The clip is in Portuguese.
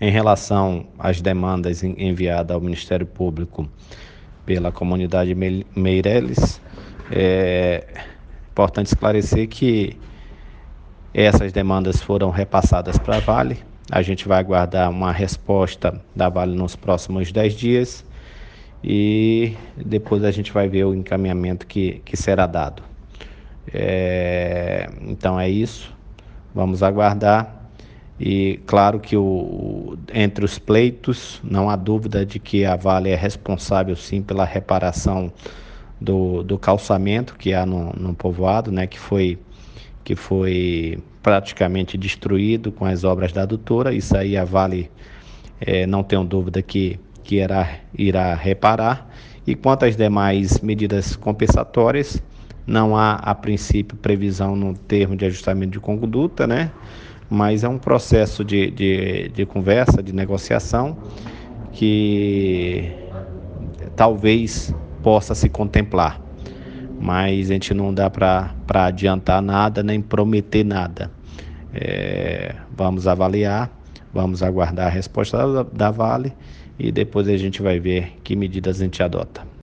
Em relação às demandas enviadas ao Ministério Público pela comunidade Meireles, é importante esclarecer que essas demandas foram repassadas para a Vale. A gente vai aguardar uma resposta da Vale nos próximos 10 dias e depois a gente vai ver o encaminhamento que será dado. Então é isso, vamos aguardar. E claro que entre os pleitos não há dúvida de que a Vale é responsável sim pela reparação do calçamento que há no povoado, né, que foi praticamente destruído com as obras da adutora. Isso aí a Vale não tenho dúvida que irá reparar. E quanto às demais medidas compensatórias, não há a princípio previsão no termo de ajustamento de conduta, né? Mas é um processo de conversa, de negociação, que talvez possa se contemplar, mas a gente não dá para adiantar nada, nem prometer nada. Vamos avaliar, vamos aguardar a resposta da Vale e depois a gente vai ver que medidas a gente adota.